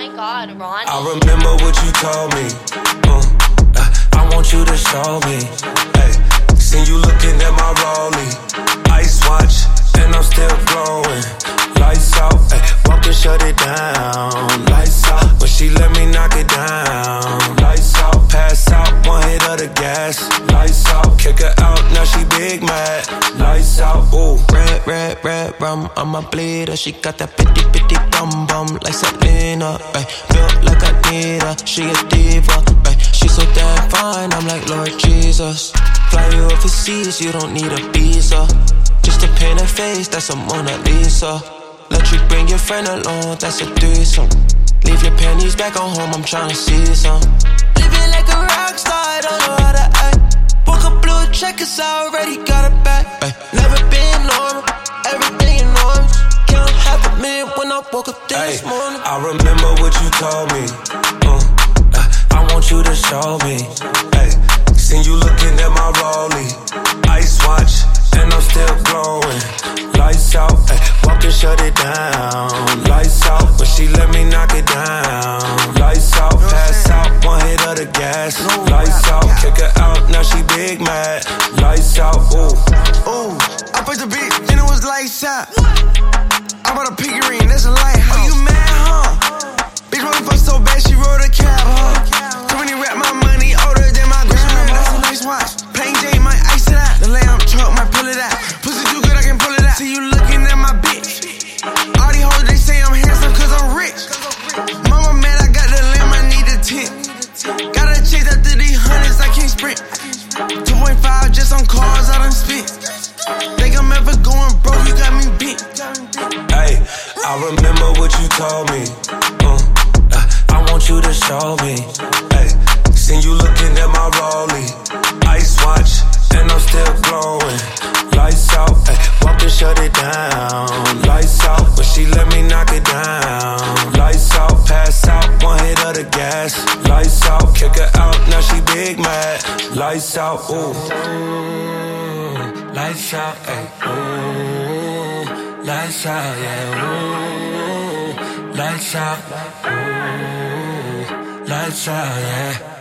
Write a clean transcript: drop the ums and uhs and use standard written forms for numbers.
my God, Ron. I remember what you told me. I want you to show me. Hey, seen you looking at my rollie. Ice watch, and I'm still glowing. Lights out, ay, walk and shut it down. Lights out, but she let me knock it down. Lights out, pass out, one hit of the gas. Lights out, kick her out, now she big mad. Lights out, ooh. Red rum on my bleeder. She got that bitty bum bum like Selena. Ay, built like I need her. She a diva. Ay, she so damn fine. I'm like Lord Jesus. Fly you overseas, you don't need a visa. Just to paint her face, that's a Mona Lisa. Let you bring your friend along, that's a threesome. Leave your panties back on home, I'm tryna see some. Living like a rock star, I don't know how to act. Woke up blue check, cause I already got it back. Ay, never been normal, everything enormous. Count $500,000 when I woke up this morning. I remember what you told me. I want you to show me. Ay, seen you looking at my rollie. Ice watch, and I'm still glowing. Lights out, ay, walk and shut it down. Lights out, but she let me knock it down. Lights out, pass out, one hit of the gas. Lights out, kick her out, now she big mad. Lights out, ooh. Ooh, I put the beat, then it was lights out. I bought a piggy ring, that's a lighthouse. Oh, you mad, huh? Bitch wanna fuck so bad, she rode a cab, huh? Too many rap my money, older than my grandma. That's a nice watch. Plain Jane might ice it out. The lamb truck might pull it out. Pussy too good, I can pull it out. See you looking at my bitch. All these hoes, they say I'm handsome cause I'm rich. Mama mad, I got the lamb, I need a tent. Gotta chase after these hundreds, I can't sprint. 2.5 just on cars, I done spent. Think I'm ever going broke, you got me bent. Hey, I remember what you told me. I want you to show me. Hey, seen you looking at my rollie. Ice watch, and I'm still glowing. Lights out, ay, walk and shut it down. Lights out, but she let me knock it down. Lights out, pass out, one hit of the gas. Lights out, kick her out, now she big mad. Lights out, ooh. Lights out, ay, ooh. Lights out, yeah, ooh. Lights out, ooh. Lights out, yeah.